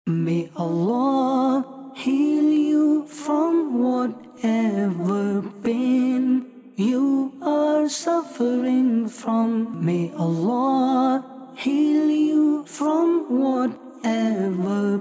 May Allah heal you from whatever pain you are suffering from. May Allah heal you from whatever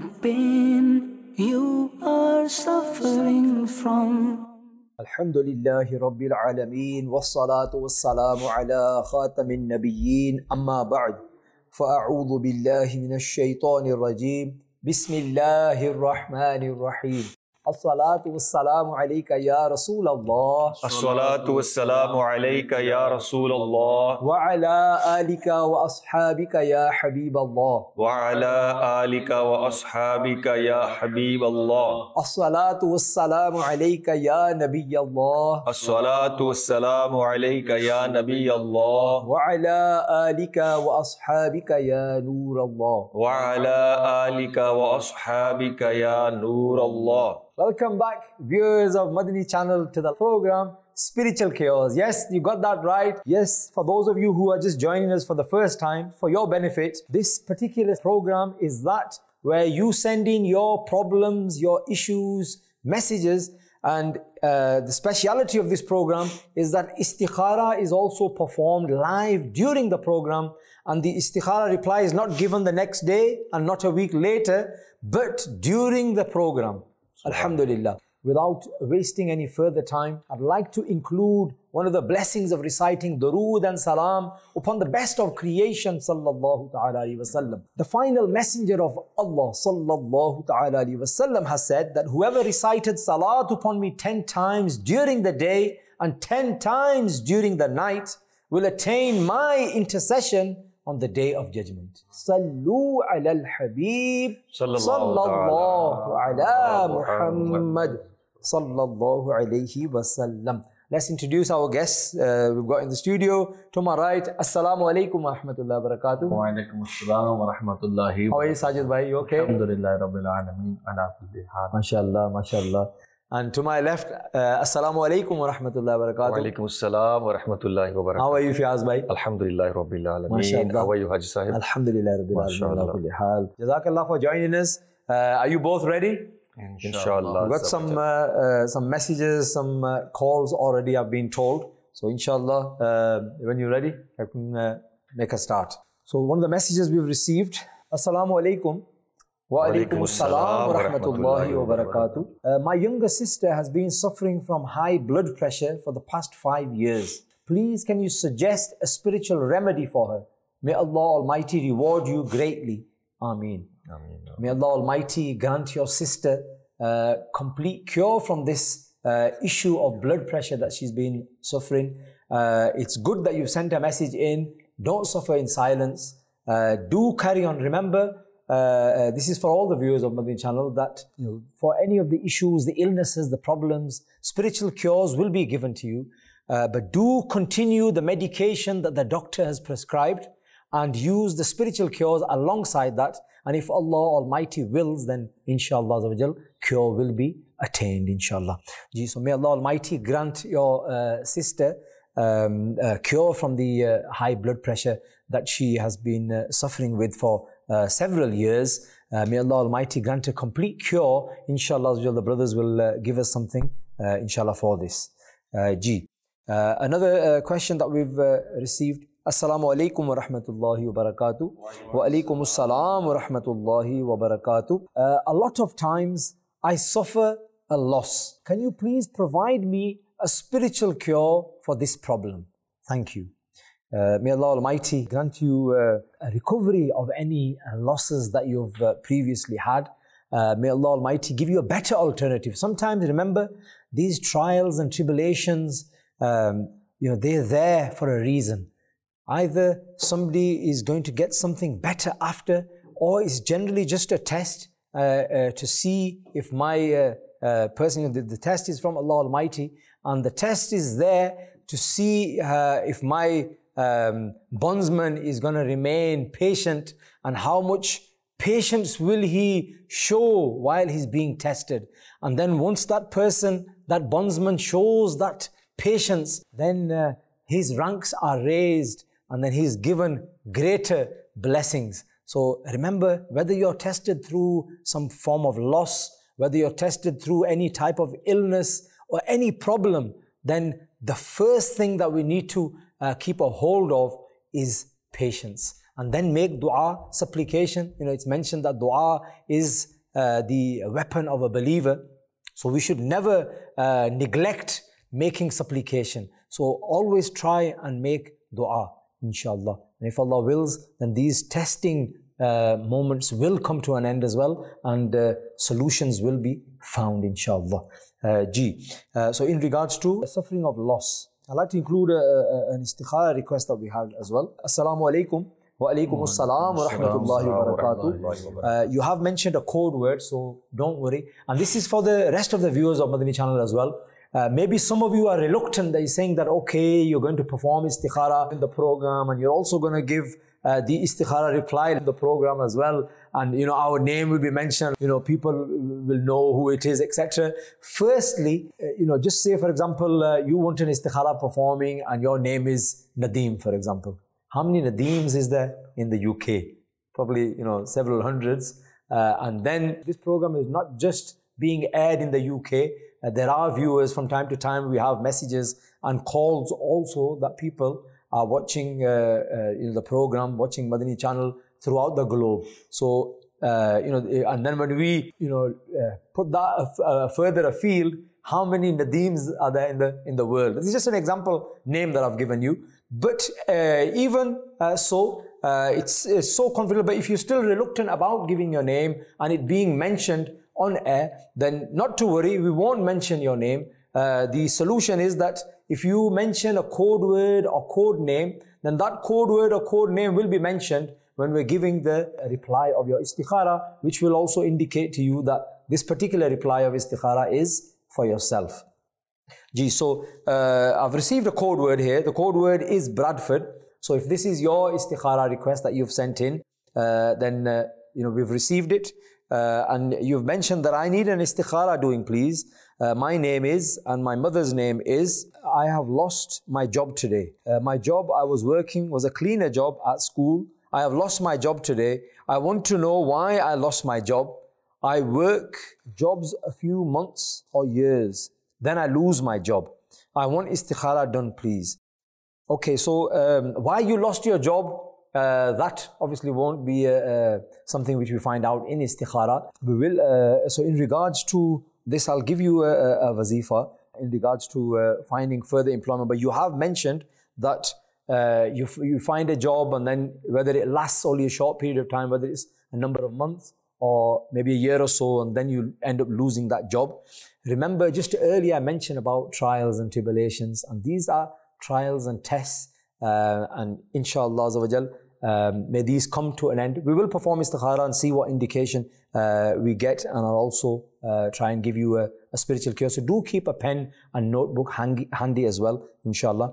pain you are suffering from. Alhamdulillahi Rabbil Alameen Wassalatu wassalamu ala khatamin nabiyyin Amma ba'd Fa'a'udhu billahi minash shaytanir rajeem Bismillahir Rahmanir Rahim As-salatu wassalamu alayka ya Rasulallah As-salatu wassalamu alayka ya Rasulallah Wa ala alika wa ashabika ya Habiballah wa ala alika wa ashabika ya Habiballah. As-salatu wassalamu alayka ya Nabiyallah As-salatu wassalamu alayka ya Nabiyallah Wa ala alika wa ashabika ya Nurallah. wa ala alika wa ashabika ya Nurallah. Welcome back, viewers of Madani channel, to the program Spiritual Chaos. Yes, you got that right. Yes, for those of you who are just joining us for the first time, for your benefit, this particular program is that where you send in your problems, your issues, messages, and the speciality of this program is that istikhara is also performed live during the program, and the istikhara reply is not given the next day and not a week later, but during the program. Alhamdulillah. Without wasting any further time, I'd like to include one of the blessings of reciting Durood and Salam upon the best of creation, sallallahu ta'ala alayhi wasallam. The final messenger of Allah, sallallahu ta'ala alayhi wasallam, has said that whoever recited Salat upon me 10 times during the day and 10 times during the night will attain my intercession on the day of judgment. Sallu ala al-Habib sallallahu ala Muhammad sallallahu alayhi wasallam. Let's introduce our guests we've got in the studio. To my right, Assalamu alaikum wa rahmatullahi wa barakatuh. Wa alaikum assalam wa rahmatullahi. How are you, Sajid bhai? You okay? Alhamdulillah Rabbil Alameen ala kulli hal. MashaAllah, MashaAllah. And to my left, Assalamu alaikum wa rahmatullahi wa Wa barakatuh. alaykum assalam wa rahmatullahi wa barakatuh. How are you, Fiaz bhai? Alhamdulillah Rabbil Alameen. MashaAllah. How are you, Haji Sahib? Alhamdulillah Rabbil Alameen ala MashaAllah. kulli hal. Jazakallah for joining us. Are you both ready? Inshallah. We've got some messages, some calls already I've been told. So inshallah, when you're ready, I can make a start. So one of the messages we've received, Assalamu alaikum. Wa alaikum assalam wa rahmatullahi wa barakatuh. My younger sister has been suffering from high blood pressure for the past 5 years. Please can you suggest a spiritual remedy for her? May Allah Almighty reward you greatly. Ameen. May Allah Almighty grant your sister complete cure from this issue of blood pressure that she's been suffering. It's good that you've sent a message in. Don't suffer in silence. Do carry on. Remember, this is for all the viewers of Madani channel, that for any of the issues, the illnesses, the problems, spiritual cures will be given to you. But do continue the medication that the doctor has prescribed and use the spiritual cures alongside that. And if Allah Almighty wills, then inshallah cure will be attained, inshallah. So may Allah Almighty grant your sister cure from the high blood pressure that she has been suffering with for several years. May Allah Almighty grant a complete cure. Inshallah, the brothers will give us something, inshallah, for this. Another question that we've received. Assalamu alaikum wa rahmatullahi wa barakatuh. Wa alaikum assalam wa rahmatullahi wa barakatuh. A lot of times I suffer a loss. Can you please provide me a spiritual cure for this problem? Thank you. May Allah Almighty grant you a recovery of any losses that you've previously had. May Allah Almighty give you a better alternative. Sometimes remember, these trials and tribulations, they're there for a reason. Either somebody is going to get something better after, or it's generally just a test to see if my person, the test is from Allah Almighty, and the test is there to see if my bondsman is going to remain patient, and how much patience will he show while he's being tested. And then once that person, that bondsman shows that patience, then his ranks are raised, and then he's given greater blessings. So remember, whether you're tested through some form of loss, whether you're tested through any type of illness or any problem, then the first thing that we need to keep a hold of is patience. And then make dua, supplication. It's mentioned that dua is the weapon of a believer. So we should never neglect making supplication. So always try and make dua, inshallah. And if Allah wills, then these testing moments will come to an end as well, and solutions will be found, inshallah. So in regards to suffering of loss, I'd like to include an istikhara request that we had as well. Assalamu alaikum. Wa alaikum assalam wa rahmatullahi wa barakatuh. You have mentioned a code word, so don't worry. And this is for the rest of the viewers of Madani channel as well. Maybe some of you are reluctant, that you're saying that, okay, you're going to perform istikhara in the program and you're also going to give the istikhara reply in the program as well. And, our name will be mentioned, people will know who it is, etc. Firstly, just say, for example, you want an istikhara performing and your name is Nadeem, for example. How many Nadeems is there in the UK? Probably, several hundreds. And then this program is not just being aired in the UK. There are viewers from time to time. We have messages and calls also that people are watching the program, watching Madani channel throughout the globe. So, and then when we, put that further afield, how many Nadeems are there in the world? This is just an example name that I've given you. But even so, it's so confident. But if you're still reluctant about giving your name and it being mentioned on air, then not to worry, we won't mention your name. The solution is that if you mention a code word or code name, then that code word or code name will be mentioned when we're giving the reply of your istikhara, which will also indicate to you that this particular reply of istikhara is for yourself. So I've received a code word here. The code word is Bradford. So if this is your istikhara request that you've sent in, then we've received it. And you've mentioned that I need an istikhara doing, please. My name is, and my mother's name is, I have lost my job today. My job I was working was a cleaner job at school. I have lost my job today. I want to know why I lost my job. I work jobs a few months or years. Then I lose my job. I want istikhara done, please. Okay, so why you lost your job? That obviously won't be something which we find out in istikhara. We will. So in regards to this, I'll give you a wazifa in regards to finding further employment. But you have mentioned that you find a job, and then whether it lasts only a short period of time, whether it's a number of months or maybe a year or so, and then you end up losing that job. Remember, just earlier I mentioned about trials and tribulations, and these are trials and tests, and inshallah azza wa jal, may these come to an end. We will perform istikhara and see what indication we get, and I'll also try and give you a spiritual cure. So do keep a pen and notebook handy as well, inshallah,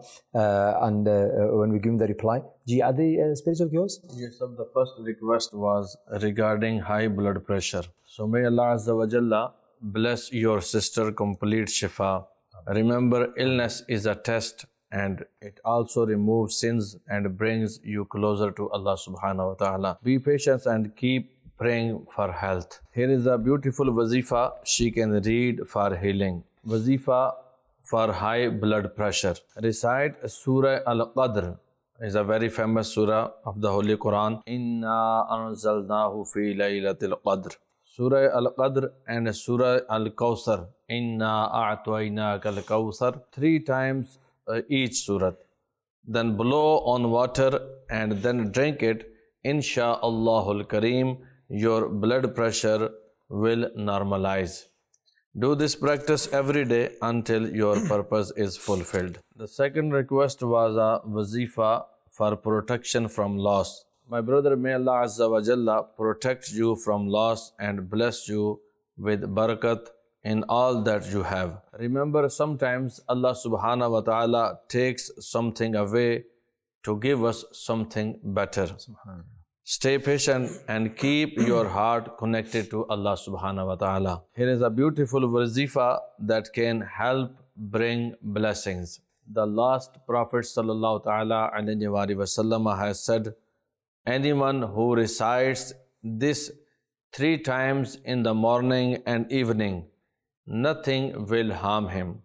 and when we give him the reply. Are they spiritual cures? Yes, sir. The first request was regarding high blood pressure. So may Allah Azza wa Jalla bless your sister complete shifa. Remember, illness is a test, and it also removes sins and brings you closer to Allah subhanahu wa ta'ala. Be patient and keep praying for health. Here is a beautiful wazifa she can read for healing. Wazifa for high blood pressure. Recite Surah Al-Qadr. Is a very famous surah of the Holy Quran. Inna anzalnahu fi laylatil qadr. Surah Al-Qadr and Surah Al-Kawthar. Inna a'twaynaka al-Kawthar. 3 times each surah. Then blow on water and then drink it. Insha'Allahul Kareem, your blood pressure will normalize. Do this practice every day until your purpose is fulfilled. The second request was a wazifa for protection from loss. My brother, may Allah Azza wa Jalla protect you from loss and bless you with barakat in all that you have. Remember, sometimes Allah subhanahu wa ta'ala takes something away to give us something better. Stay patient and keep your heart connected to Allah subhanahu wa ta'ala. Here is a beautiful wazifa that can help bring blessings. The last Prophet sallallahu ta'ala alayhi wa sallam has said, Anyone who recites this 3 times in the morning and evening, nothing will harm him.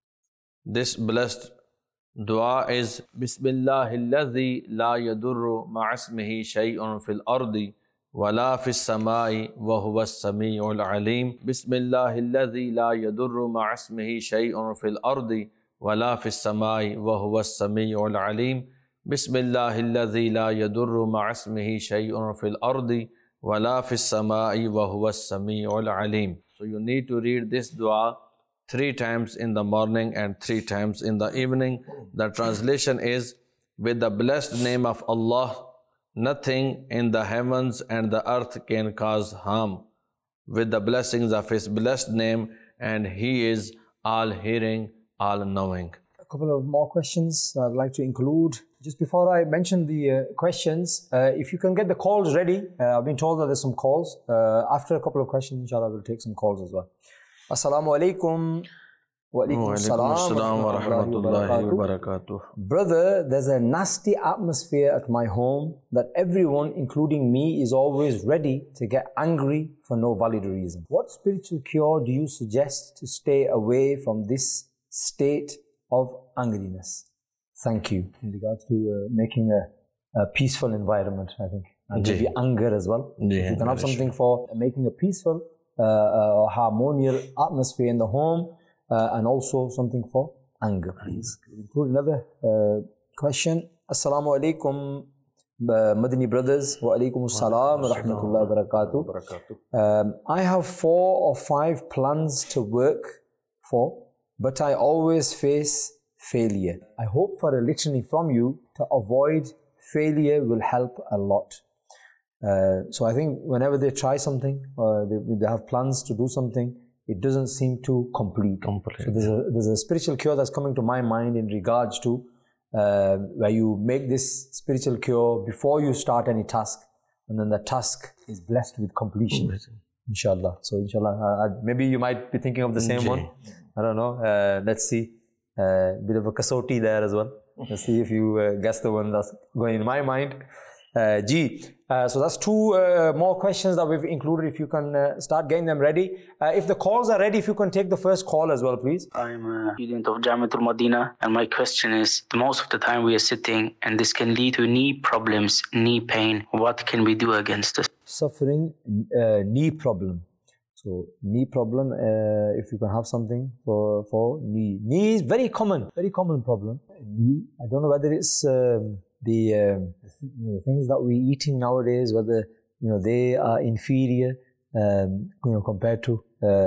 This blessed dua is Bismillahilladzi la yadurru ma'asmihi shay'un fil ardi wala fis samai wa huwa as-sami'ul alim. Bismillahilladzi la yadurru ma'asmihi shay'un fil ardi wala fis samai wa huwa as-sami'ul alim. Bismillahilladzi la yadurru ma'asmihi shay'un fil ardi wala fis samai wa huwa as-sami'ul alim. So you need to read this dua 3 times in the morning and 3 times in the evening. The translation is, with the blessed name of Allah, nothing in the heavens and the earth can cause harm. With the blessings of His blessed name, and He is all-hearing, all-knowing. A couple of more questions I'd like to include. Just before I mention the questions, if you can get the calls ready. I've been told that there's some calls. After a couple of questions, inshallah, we'll take some calls as well. Assalamu alaikum. Wa alaikum assalam wa rahmatullahi wa barakatuh. Brother, there's a nasty atmosphere at my home that everyone, including me, is always ready to get angry for no valid reason. What spiritual cure do you suggest to stay away from this state of angriness? Thank you. In regards to making a peaceful environment, I think. And maybe anger as well. If you can have something for making a peaceful, harmonious atmosphere in the home, and also something for anger, please. Include another question. Assalamu alaikum, Madani brothers. Wa alaikum assalam wa rahmatullahi wa barakatuh. I have 4 or 5 plans to work for, but I always face failure. I hope for a litany from you to avoid failure will help a lot. So I think whenever they try something, they have plans to do something, it doesn't seem to complete. So there's a spiritual cure that's coming to my mind in regards to where you make this spiritual cure before you start any task, and then the task is blessed with completion. Inshallah. So inshallah, maybe you might be thinking of the same one. I don't know. Let's see. Bit of a kasoti there as well. Let's see if you guess the one that's going in my mind. So that's 2 more questions that we've included. If you can start getting them ready. If the calls are ready, if you can take the first call as well, please. I'm a student of Jamiatul Madina, and my question is, most of the time we are sitting and this can lead to knee problems, knee pain. What can we do against this? Suffering knee problem. So knee problem, if you can have something for knee. Knee is very common problem. Knee, I don't know whether it's the things that we're eating nowadays, whether they are inferior compared to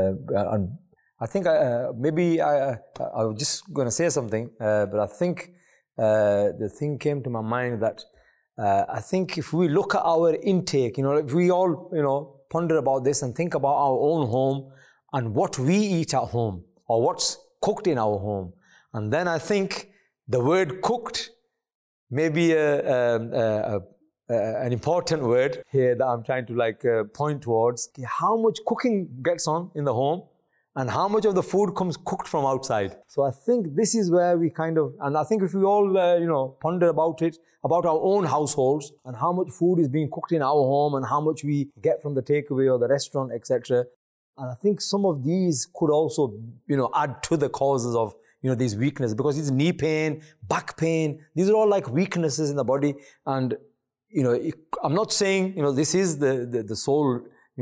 I think maybe I was just going to say something, but I think the thing came to my mind that I think if we look at our intake, if we all ponder about this and think about our own home and what we eat at home or what's cooked in our home, and then I think the word cooked may be an important word here that I'm trying to point towards. How much cooking gets on in the home and how much of the food comes cooked from outside. So I think this is where we and I think if we all ponder about it, about our own households and how much food is being cooked in our home and how much we get from the takeaway or the restaurant, etc. And I think some of these could also add to the causes of these weaknesses, because it's knee pain, back pain, these are all like weaknesses in the body. And I'm not saying this is the sole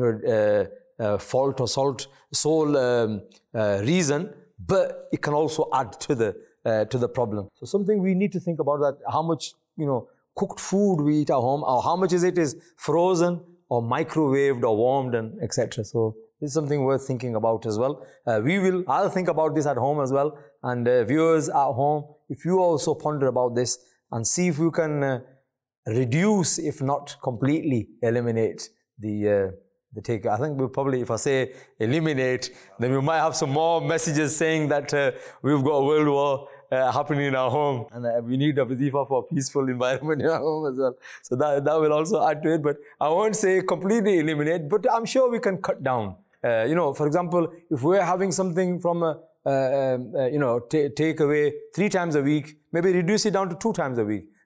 fault or sole reason, but it can also add to the problem. So something we need to think about, that how much cooked food we eat at home, or how much is frozen or microwaved or warmed, and etc. So this is something worth thinking about as well. I'll think about this at home as well. And viewers at home, if you also ponder about this and see if you can reduce, if not completely eliminate the take. I think we'll probably, if I say eliminate, then we might have some more messages saying that we've got a world war happening in our home, and we need a wazifa for a peaceful environment in our home as well. So that will also add to it. But I won't say completely eliminate, but I'm sure we can cut down. For example, if we're having something from take away 3 times a week, maybe reduce it down to 2 times a week.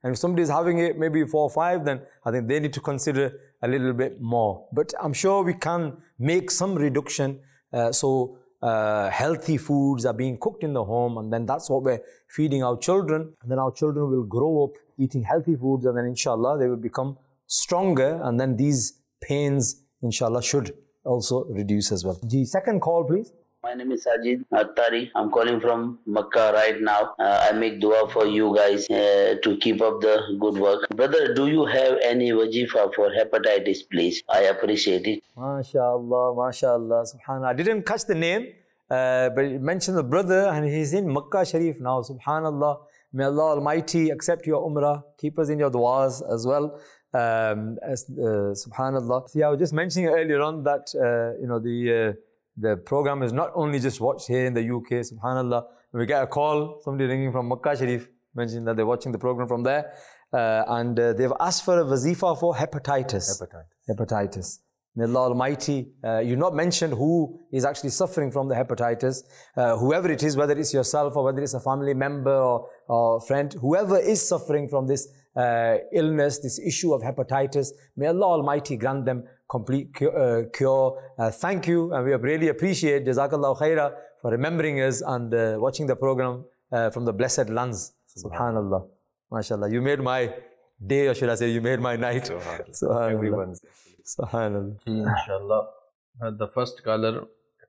And if somebody is having it maybe 4 or 5, then I think they need to consider a little bit more. But I'm sure we can make some reduction. Healthy foods are being cooked in the home, and then that's what we're feeding our children. And then our children will grow up eating healthy foods, and then inshallah they will become stronger, and then these pains inshallah should also reduce as well. The second call, please. My name is Sajid Attari. I'm calling from Makkah right now. I make dua for you guys to keep up the good work. Brother, do you have any wajifa for hepatitis, please? I appreciate it. MashaAllah, MashaAllah, subhanAllah. I didn't catch the name, but you mentioned the brother, and he's in Makkah Sharif now, subhanAllah. May Allah Almighty accept your umrah, keep us in your du'as as well. Subhanallah. See, I was just mentioning earlier on that the program is not only just watched here in the UK, subhanallah. We get a call, somebody ringing from Makkah Sharif, mentioning that they're watching the program from there. And they've asked for a wazifa for hepatitis. May Allah Almighty, you not mentioned who is actually suffering from the hepatitis. Whoever it is, whether it's yourself or whether it's a family member or friend, whoever is suffering from this illness, this issue of hepatitis, may Allah Almighty grant them complete cure. Thank you, and we really appreciate, Jazakallah khairah, for remembering us and watching the program from the blessed lands. Subhanallah. MashaAllah. You made my day, or should I say, you made my night. Subhanallah. Everyone's. Subhanallah. Inshallah. The first caller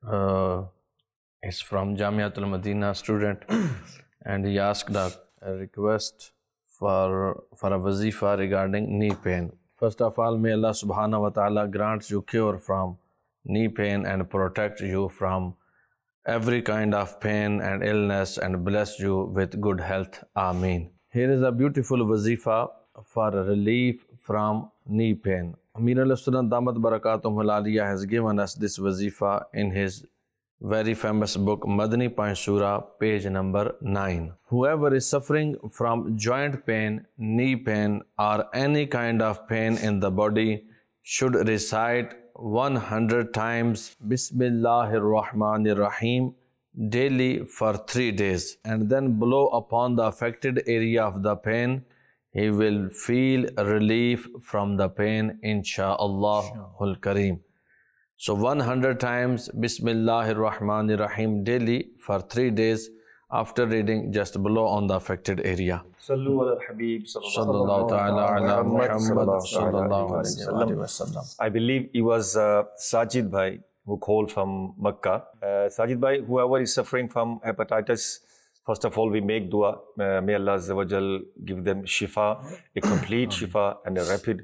is from Jamiatul Madina student, and he asked a request for a wazifa regarding knee pain. First of all, may Allah subhanahu wa ta'ala grant you cure from knee pain and protect you from every kind of pain and illness and bless you with good health. Ameen. Here is a beautiful wazifa for relief from knee pain. Amir al-Sunnah Damat Barakatuhul Aliyah has given us this wazifa in his very famous book Madani Panshura, page number 9. Whoever is suffering from joint pain, knee pain, or any kind of pain in the body should recite 100 times Bismillahir Rahmanir Rahim daily for 3 days, and then blow upon the affected area of the pain. He will feel relief from the pain, insha'Allahul Kareem. So 100 times Bismillahir Rahmanir Rahim daily for 3 days. After reading, just blow on the affected area. Sallu ala al-Habib Sallallahu ta'ala ala Muhammad sallallahu alayhi wa sallam. I believe it was Sajid Bhai who called from Makkah. Sajid Bhai, whoever is suffering from hepatitis, first of all, we make dua. May Allah Azza wa Jal give them shifa, a complete shifa and a rapid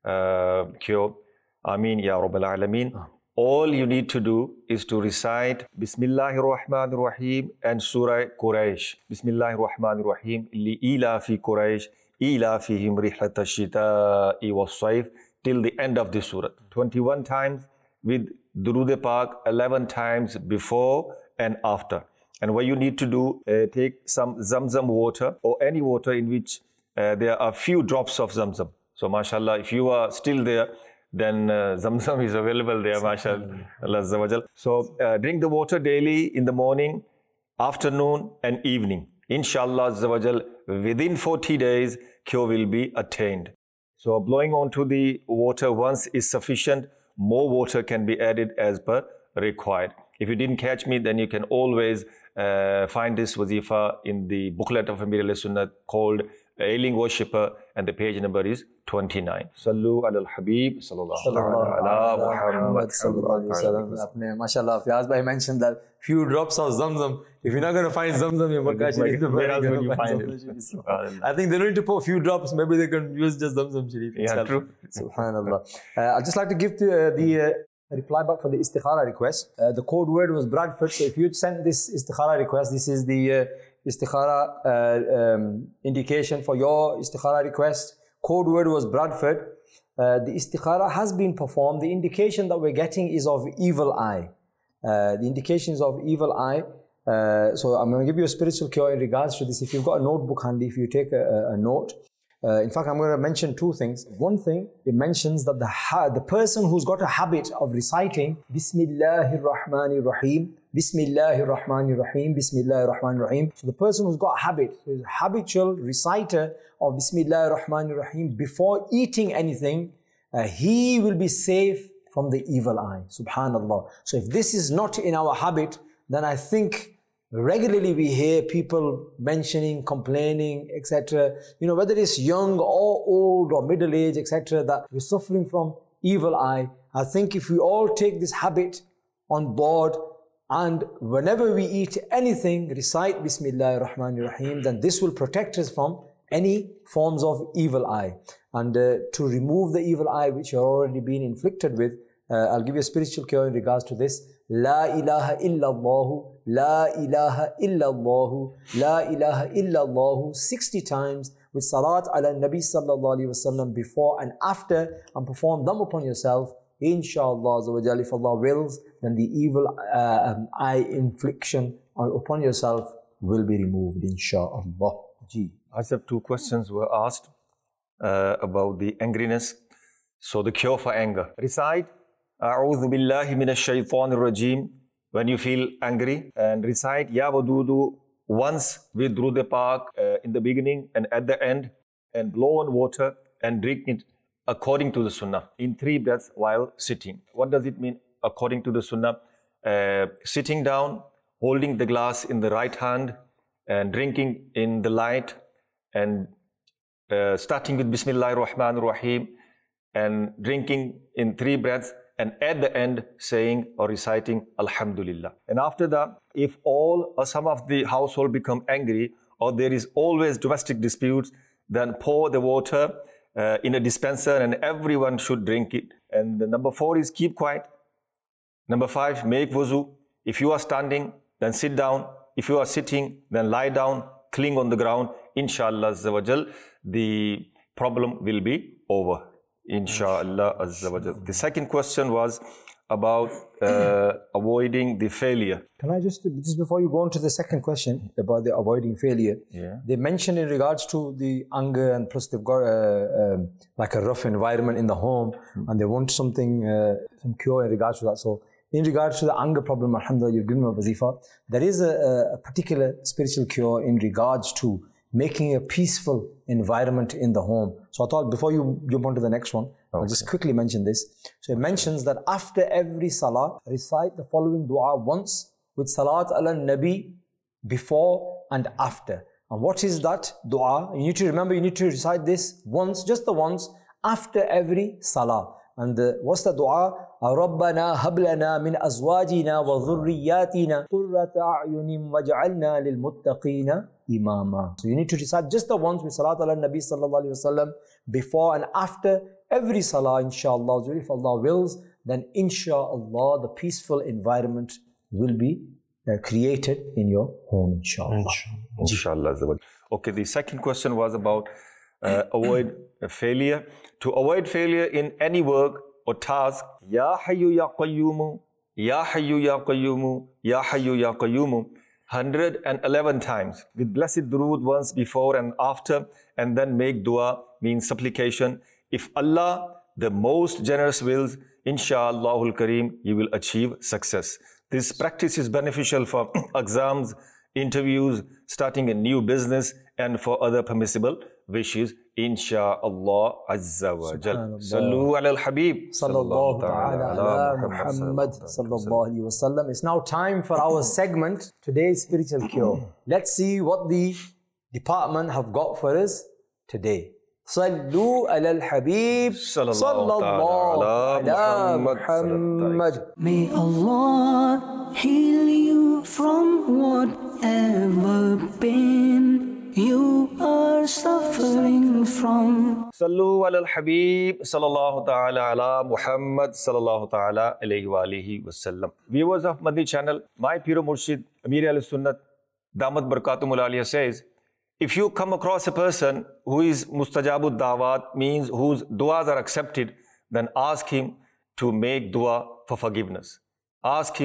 cure. Ameen Ya Rabbal Alameen. All you need to do is to recite Bismillahir Rahmanir Rahim and Surah Quraysh. Bismillahir Rahmanir Rahim. Li ila fi Quraysh, ila fihim rihlata shita'i was sayf, till the end of the surah. 21 times with Durood Pak, 11 times before and after. And what you need to do, take some Zamzam water or any water in which there are few drops of Zamzam. So mashallah, if you are still there, then Zamzam is available there, mashallah. So drink the water daily in the morning, afternoon and evening. Inshallah, within 40 days, cure will be attained. So blowing onto the water once is sufficient. More water can be added as per required. If you didn't catch me, then you can always find this wazifa in the booklet of Amir al-Sunnah called Ailing Worshipper, and the page number is 29. Sallu ala al-Habib sallallahu ala Muhammad sallallahu alayhi wa sallam. MashaAllah, Fiyaz Bhai mentioned that few drops of Zamzam. If you're not going to find Zamzam in Makkah Sharif, where else will you find it? I think they don't need to put a few drops. Maybe they can use just Zamzam Sharif. Yeah, true. Subhanallah. I'd just like to give the reply back for the istikhara request. The code word was Bradford. So if you'd sent this istikhara request, this is the istikhara indication for your istikhara request. Code word was Bradford. The istikhara has been performed. The indication that we're getting is of evil eye. The indications of evil eye. So I'm going to give you a spiritual cure in regards to this. If you've got a notebook handy, if you take a note. In fact, I'm going to mention two things. One thing, it mentions that the person who's got a habit of reciting Bismillahir Rahmanir Rahim, Bismillahir Rahmanir Rahim, Bismillahir Rahmanir Rahim. So the person who's got a habit, who is a habitual reciter of Bismillahir Rahmanir Rahim before eating anything, he will be safe from the evil eye. Subhanallah. So if this is not in our habit, then I think regularly we hear people mentioning, complaining, etc. Whether it's young or old or middle age, etc., that we're suffering from evil eye. I think if we all take this habit on board and whenever we eat anything, recite Bismillahir Rahmanir Rahim, then this will protect us from any forms of evil eye. And to remove the evil eye which you're already been inflicted with, I'll give you a spiritual cure in regards to this. La ilaha illallah, la ilaha illallah, la ilaha illallah 60 times with salat ala nabi sallallahu alayhi wasallam before and after, and perform them upon yourself. Inshallah, if Allah wills, then the evil eye infliction upon yourself will be removed, inshallah. Asif, two questions were asked about the angriness. So the cure for anger. Recite A'udhu billahi minash shaitanir rajim when you feel angry, and recite Ya Wadudu once with Durud Pak in the beginning and at the end, and blow on water and drink it according to the sunnah in 3 breaths while sitting. What does it mean according to the sunnah? Sitting down, holding the glass in the right hand and drinking in the light, and starting with Bismillahir Rahmanir Rahim and drinking in 3 breaths, and at the end saying or reciting Alhamdulillah. And after that, if all or some of the household become angry, or there is always domestic disputes, then pour the water in a dispenser and everyone should drink it. And the number 4 is keep quiet. Number 5, make wuzu. If you are standing, then sit down. If you are sitting, then lie down, cling on the ground. Inshallah Azza wa Jal, the problem will be over. Inshallah Azza wa Jal. The second question was about avoiding the failure. Can I just before you go on to the second question about the avoiding failure, they mentioned in regards to the anger, and plus they've got like a rough environment in the home, and they want something, some cure in regards to that. So in regards to the anger problem, alhamdulillah, you've given me a wazifa. There is a particular spiritual cure in regards to making a peaceful environment in the home. So I thought before you jump on to the next one, I'll just quickly mention this. So it mentions that after every salah, recite the following dua once with salat ala nabi before and after. And what is that dua? You need to remember, you need to recite this once, just the once, after every salah. And what's the dua? رَبَّنَا هَبْ لَنَا مِنْ أَزْوَاجِنَا وَذُرِّيَّاتِنَا قُرَّةَ أَعْيُنٍ وَاجْعَلْنَا لِلْمُتَّقِينَ إِمَامًا. So you need to recite just the once with salat ala nabi sallallahu alayhi wa sallam before and after every salah, inshallah. If Allah wills, then inshallah the peaceful environment will be created in your home, inshallah. Inshallah. Okay, the second question was about avoid failure. To avoid failure in any work or task, Ya Hayyu Ya Qayyumu, Ya Hayyu Ya Qayyumu, Ya Hayyu Ya Qayyumu, 111 times with blessed durood once before and after, and then make dua, means supplication. If Allah, the most generous, wills, Insha'Allahul Kareem, you will achieve success. This practice is beneficial for exams, interviews, starting a new business, and for other permissible wishes. Insha'Allah Azza wa Jal. Sallu ala al-Habib. Sallallahu ala Muhammad sallallahu alayhi wa sallam. It's now time for our segment, today's spiritual cure. Let's see what the department have got for us today. Sallu ala al-Habib sallallahu ala Muhammad. May Allah heal you from whatever pain you are suffering from. Sallu ala al-Habib sallallahu ta'ala ala Muhammad sallallahu ta'ala alayhi wa alihi wa sallam. Viewers of Madani channel, my Piro Murshid Amir al-Sunnat Damat Barakatumul Aliyah says, if you come across a person who is mustajabud dawat, means whose duas are accepted, then ask him to make dua for forgiveness. Ask him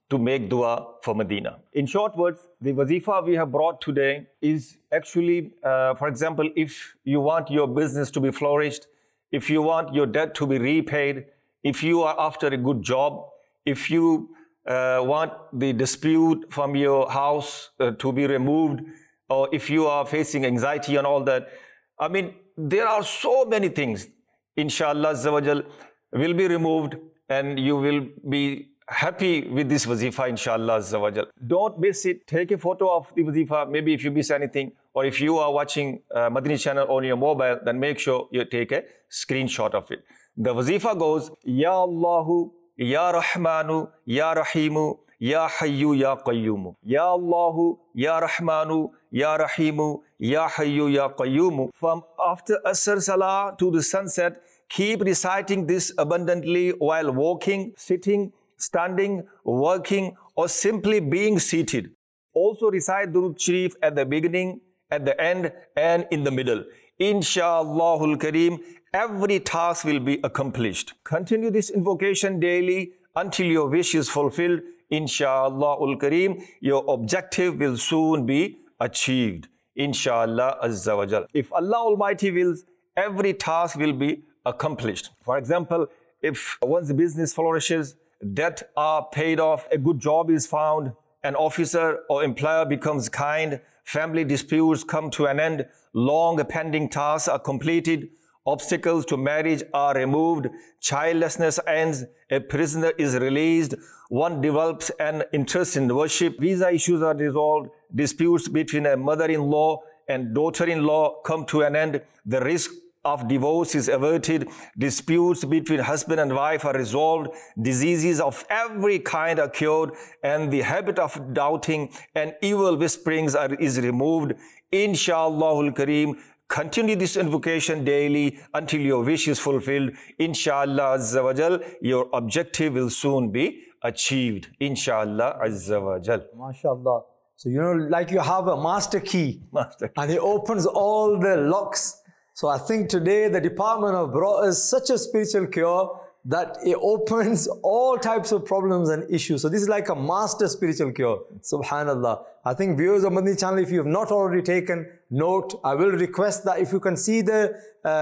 to make dua for Medina. In short words, the wazifa we have brought today is actually, for example, if you want your business to be flourished, if you want your debt to be repaid, if you are after a good job, if you want the dispute from your house to be removed, or if you are facing anxiety and all that, I mean, there are so many things, inshallah Azza wa Jal, will be removed and you will be happy with this wazifa, inshallah Azza wa Jal. Don't miss it. Take a photo of the wazifa. Maybe if you miss anything, or if you are watching Madani channel on your mobile, then make sure you take a screenshot of it. The wazifa goes, Ya Allahu, Ya Rahmanu, Ya Rahimu, Ya Hayyu, Ya Qayyumu. Ya Allahu, Ya Rahmanu, Ya Rahimu, Ya Hayyu, Ya Qayyumu. From after Asr Salah to the sunset, keep reciting this abundantly while walking, sitting, standing, working, or simply being seated. Also recite Durud Sharif at the beginning, at the end, and in the middle. Insha'Allahul Kareem, every task will be accomplished. Continue this invocation daily until your wish is fulfilled. Insha'Allahul Kareem, your objective will soon be achieved. Insha'Allah Azza wa Jal. If Allah Almighty wills, every task will be accomplished. For example, if one's business flourishes, debt are paid off, a good job is found, an officer or employer becomes kind, family disputes come to an end, long pending tasks are completed, obstacles to marriage are removed, childlessness ends, a prisoner is released, one develops an interest in worship, visa issues are resolved, disputes between a mother-in-law and daughter-in-law come to an end, the risk of divorce is averted, disputes between husband and wife are resolved, diseases of every kind are cured, and the habit of doubting and evil whisperings is removed. Insha'Allahul Kareem, continue this invocation daily until your wish is fulfilled. Insha'Allah Azza wa Jal, your objective will soon be achieved. Insha'Allah Azza wa Jal. MashaAllah. So, like you have a master key. And it opens all the locks. So I think today the department have brought us such a spiritual cure that it opens all types of problems and issues. So this is like a master spiritual cure. Subhanallah. I think viewers of Madani channel, if you have not already taken note, I will request that if you can see the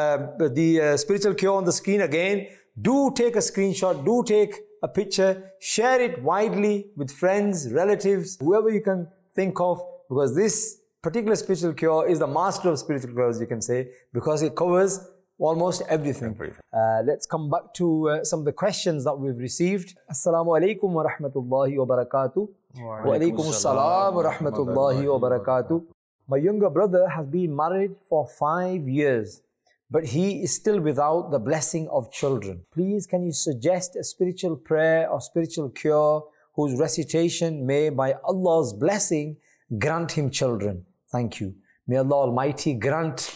spiritual cure on the screen again, do take a screenshot, do take a picture, share it widely with friends, relatives, whoever you can think of, because this particular spiritual cure is the master of spiritual cures, you can say, because it covers almost everything. Let's come back to some of the questions that we've received. Assalamu alaikum wa rahmatullahi wa barakatuh. Wa alaikum assalam wa rahmatullahi wa barakatuh. My younger brother has been married for 5 years, but he is still without the blessing of children. Please, can you suggest a spiritual prayer or spiritual cure whose recitation may, by Allah's blessing, grant him children? Thank you. May Allah Almighty grant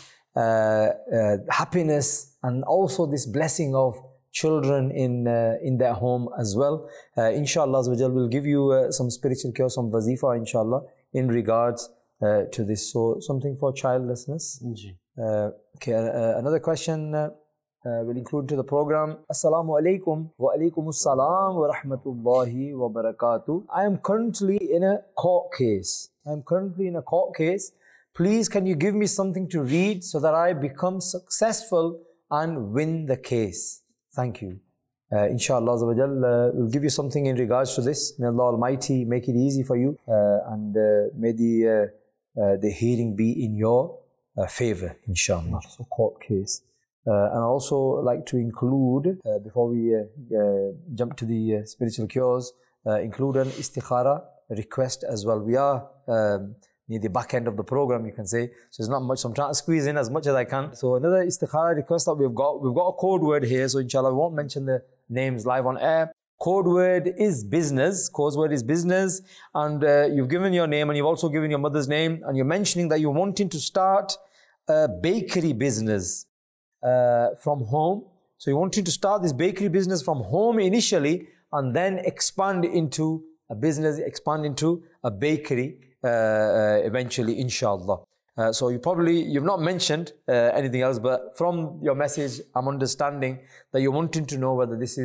happiness and also this blessing of children in their home as well. Inshallah, we'll give you some spiritual cure, some wazifa, inshallah, in regards to this. So, something for childlessness. Okay, another question will include to the program. Assalamu alaikum wa alaikum assalam wa rahmatullahi wa barakatuh. I am currently in a court case. Please, can you give me something to read so that I become successful and win the case? Thank you. Inshallah, we'll give you something in regards to this. May Allah Almighty make it easy for you and may the hearing be in your favor, inshallah. So, court case. And I also like to include, before we jump to the spiritual cures, include an istikhara request as well. We are near the back end of the program, you can say. So there's not much, so I'm trying to squeeze in as much as I can. So another istikhara request that we've got a code word here. So inshallah, we won't mention the names live on air. Code word is business. And you've given your name and you've also given your mother's name. And you're mentioning that you're wanting to start a bakery business from home. So you're wanting to start this bakery business from home initially and then expand into a business, expand into a bakery eventually, inshallah. So you've not mentioned anything else, but from your message, I'm understanding that you're wanting to know whether this is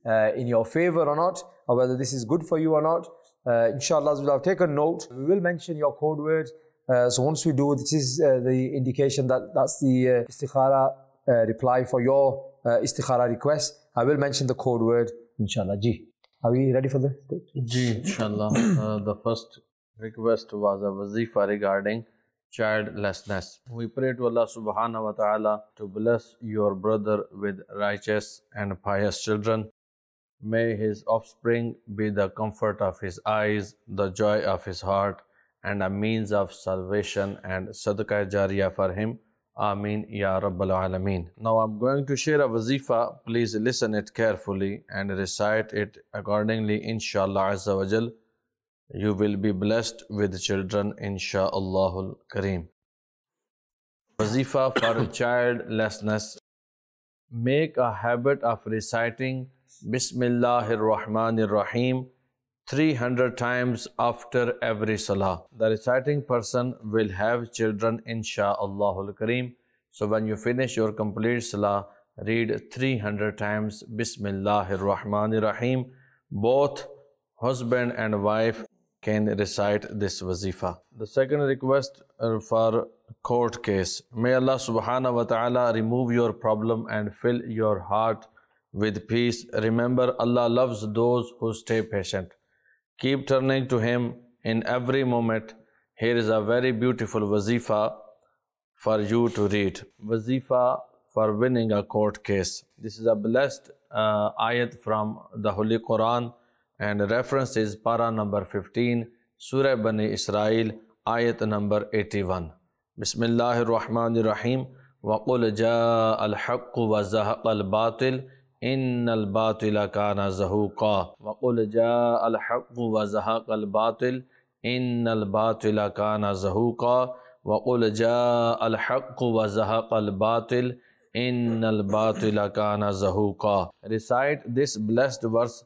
in your favor or not, or whether this is good for you or not. Inshallah, we'll have taken note. We will mention your code word. So once we do, this is the indication that that's the istikhara reply for your istikhara request. I will mention the code word, inshallah. Ji, are we ready for the? Ji, inshallah. The first request was a wazifa regarding childlessness. We pray to Allah subhanahu wa ta'ala to bless your brother with righteous and pious children. May his offspring be the comfort of his eyes, the joy of his heart, and a means of salvation and sadaqah jariyah for him. Ameen Ya Rabbal Alameen. Now I'm going to share a wazifa. Please listen it carefully and recite it accordingly, inshallah azza wa jal. You will be blessed with children, insha'Allahul Kareem. Wazifa for childlessness. Make a habit of reciting Bismillahir Rahmanir Rahim 300 times after every salah. The reciting person will have children, insha'Allahul Kareem. So when you finish your complete salah, read 300 times Bismillahir Rahmanir Rahim. Both husband and wife can recite this wazifa. The second request for court case. May Allah subhanahu wa ta'ala remove your problem and fill your heart with peace. Remember, Allah loves those who stay patient. Keep turning to Him in every moment. Here is a very beautiful wazifa for you to read. Wazifa for winning a court case. This is a blessed ayat from the Holy Quran, and reference is para number 15, Surah Bani Israel, ayat number 81. Bismillahir Rahmanir Rahim. وَقُلْ جَاءَ الْحَقُّ وَزَهَقَ الْبَاطِلِ إِنَّ الْبَاطِلَ كَانَ زَهُوقًا. وَقُلْ جَاءَ الْحَقُّ وَزَهَقَ الْبَاطِلِ إِنَّ الْبَاطِلَ كَانَ زَهُوقًا. وَقُلْ جَاءَ الْحَقُّ وَزَهَقَ الْبَاطِلِ إِنَّ الْبَاطِلَ كَانَ زَهُوقًا. Recite this blessed verse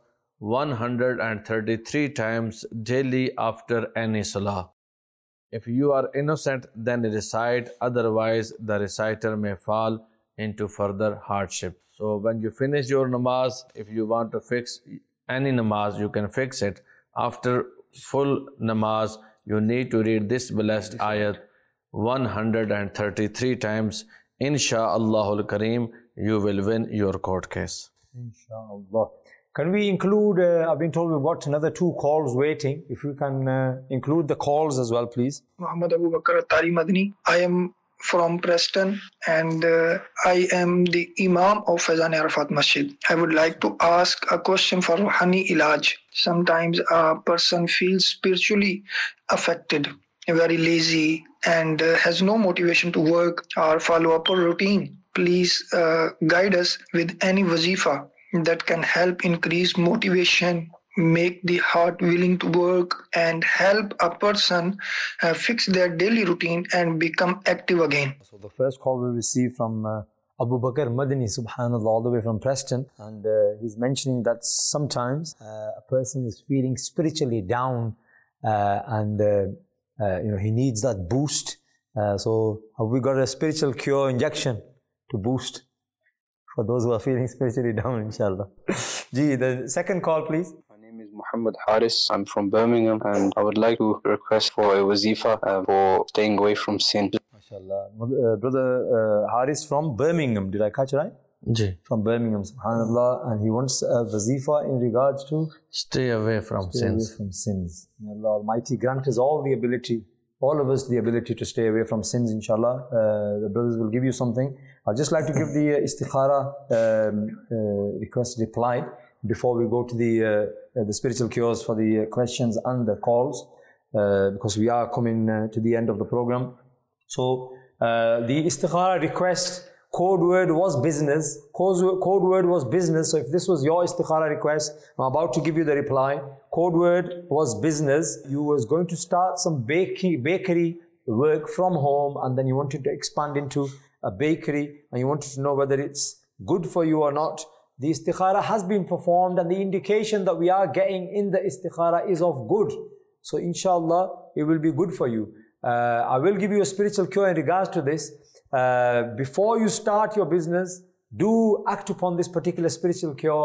133 times daily after any salah. If you are innocent, then recite, otherwise the reciter may fall into further hardship. So when you finish your namaz, if you want to fix any namaz, you can fix it. After full namaz, you need to read this blessed ayat 133 times. Insha'Allahul Kareem, you will win your court case. Inshallah. Can we include, I've been told we've got another 2 calls waiting. If you can include the calls as well, please. Muhammad Abu Bakr Attari Madani. I am from Preston and I am the Imam of Faizan Arafat Masjid. I would like to ask a question for Ruhani Ilaj. Sometimes a person feels spiritually affected, very lazy, and has no motivation to work or follow up a routine. Please guide us with any wazifa that can help increase motivation, make the heart willing to work, and help a person fix their daily routine and become active again. So the first call we received from Abu Bakr Madani, subhanallah, all the way from Preston, and he's mentioning that sometimes a person is feeling spiritually down and he needs that boost. So have we got a spiritual cure injection to boost for those who are feeling spiritually down, inshallah? Ji, the second call, please. My name is Muhammad Haris. I'm from Birmingham, and I would like to request for a wazifa for staying away from sin. MashaAllah. Brother Haris from Birmingham, did I catch it right? Ji. From Birmingham, subhanallah, and he wants a wazifa in regards to stay away from sins. May Allah Almighty grant us all the ability, all of us the ability to stay away from sins, inshallah. The brothers will give you something. I'd just like to give the istikhara request reply before we go to the spiritual cures for the questions and the calls, because we are coming to the end of the program. So the istikhara request code word was business. Code word was business. So if this was your istikhara request, I'm about to give you the reply. Code word was business. You was going to start some bakery work from home, and then you wanted to expand into a bakery, and you wanted to know whether it's good for you or not. The istikhara has been performed, and the indication that we are getting in the istikhara is of good. So inshallah, it will be good for you. I will give you a spiritual cure in regards to this. Before you start your business, do act upon this particular spiritual cure.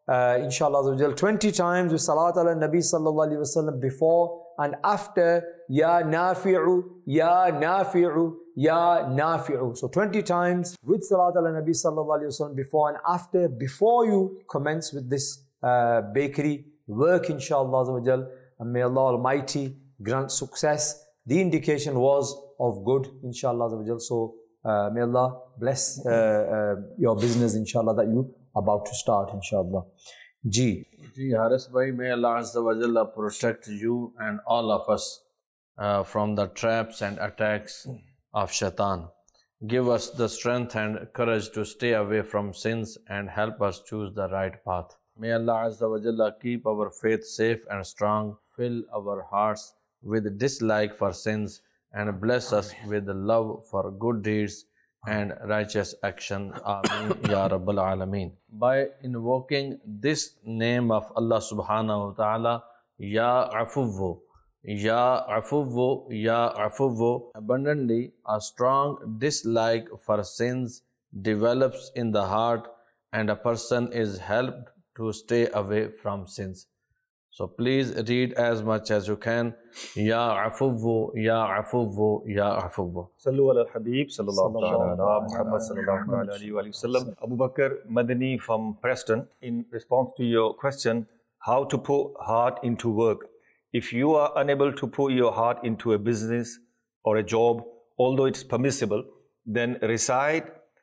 inshallah, 20 times with Salat ala Nabi sallallahu alayhi wasallam before and after Ya Nafi'u, Ya Nafi'u, Ya Nafi'u. So 20 times with Salat ala Nabi sallallahu alayhi wasallam before and after, before you commence with this bakery work, inshallah. And may Allah Almighty grant success. The indication was of good, inshallah. So may Allah bless your business, inshallah, that you are about to start, inshallah. Ji Haris bhai, may Allah Azza wa Jalla protect you and all of us from the traps and attacks of shaitan. Give us the strength and courage to stay away from sins and help us choose the right path. May Allah Azza wa Jalla keep our faith safe and strong, fill our hearts with dislike for sins, and bless us with the love for good deeds and righteous action. Ameen Ya Rabbal Alameen. By invoking this name of Allah subhanahu wa ta'ala, Ya Afuwu, Ya Afuwu, Ya Afuwu, abundantly a strong dislike for sins develops in the heart and a person is helped to stay away from sins. So please read as much as you can. Ya Afuwu, Ya Afuwu, Ya Afuwu. Sallu ala al-Habib, sallallahu ala Muhammad sallallahu alayhi wa sallam. Abu Bakr Madani from Preston. In response to your question, how to put heart into work. If you are unable to put your heart into a business or a job, although it's permissible, then recite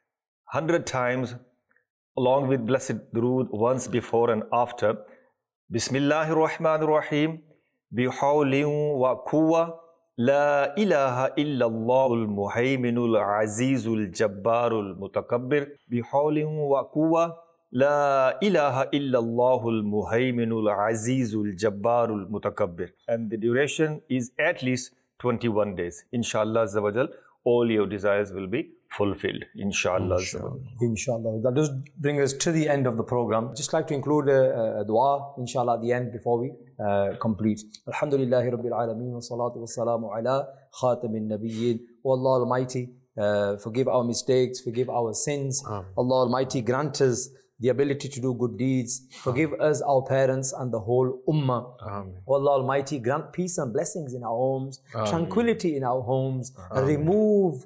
100 times along with Blessed Durood once before and after. Bismillahir Rahmanir Rahim. Bihawlin wa quwwa. La ilaha illallahul muhayminul azizul jabbarul mutakabbir. Bihawlin wa quwwa. La ilaha illallahul muhayminul azizul jabbarul mutakabbir. And the duration is at least 21 days. Inshallah Azza wa Jal, all your desires will be fulfilled. Inshallah. Inshallah. That does bring us to the end of the program. Just like to include a dua, inshallah, at the end before we complete. Alhamdulillahi Rabbil Alameen wa salatu wa salamu ala khatamin nabiyyin. O Allah Almighty, forgive our mistakes, forgive our sins. Allah Almighty, grant us the ability to do good deeds. Forgive us, our parents, and the whole ummah. O Allah Almighty, grant peace and blessings in our homes, tranquility in our homes, and remove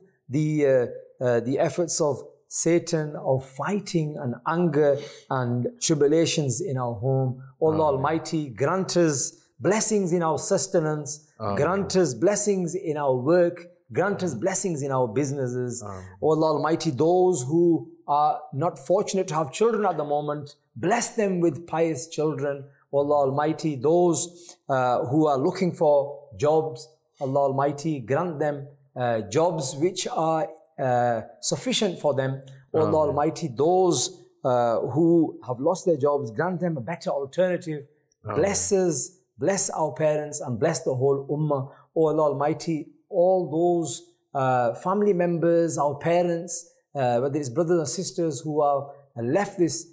the efforts of Satan of fighting and anger and tribulations in our home. O Allah Almighty, grant us blessings in our sustenance, grant us blessings in our work, grant us blessings in our businesses. O Allah Almighty, those who are not fortunate to have children at the moment, bless them with pious children. O Allah Almighty, those who are looking for jobs, Allah Almighty, grant them jobs which are sufficient for them. O Allah Almighty, those who have lost their jobs, grant them a better alternative. Bless us, bless our parents, and bless the whole ummah. O Allah Almighty, all those family members, our parents, whether it's brothers and sisters who have left this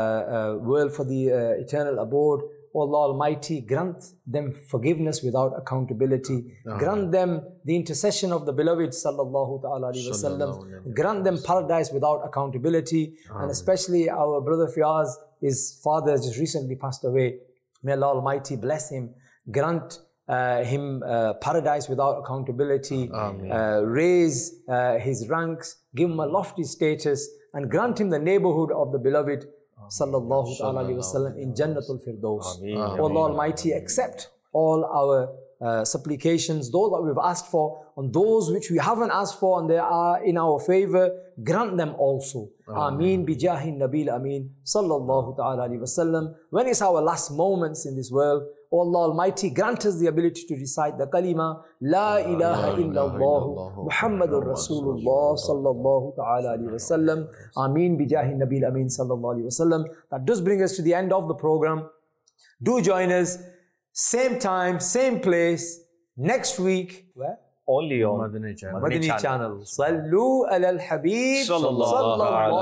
world for the eternal abode, O Allah Almighty, grant them forgiveness without accountability. Grant them the intercession of the beloved sallallahu ta'ala alayhi wa sallam. Grant them paradise without accountability. And especially our brother Fiaz, his father has just recently passed away. May Allah Almighty bless him. Grant him paradise without accountability. Raise his ranks. Give him a lofty status. And grant him the neighborhood of the beloved sallallahu alayhi wa sallam in Jannatul Firdaus. O Allah Almighty, accept all our supplications, those that we've asked for, and those which we haven't asked for and they are in our favor, grant them also. Ameen bijahin Nabil Ameen sallallahu ta'ala alayhi wa sallam. When it's our last moments in this world, O Allah Almighty, grant us the ability to recite the kalima La ilaha illallah Muhammadur Rasulullah sallallahu ta'ala alayhi wa sallam. Ameen bijahi Nabil Ameen sallallahu alayhi wa sallam. That does bring us to the end of the program. Do join us, same time, same place, next week. Where? Only on Madani channel. Sallu ala al-Habib sallallahu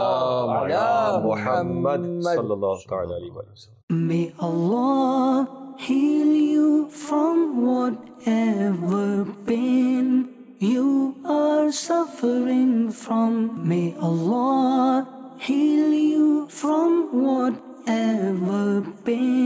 ala Muhammad sallallahu ta'ala alayhi wa sallam. May Allah heal you from whatever pain you are suffering from. May Allah heal you from whatever whatever pain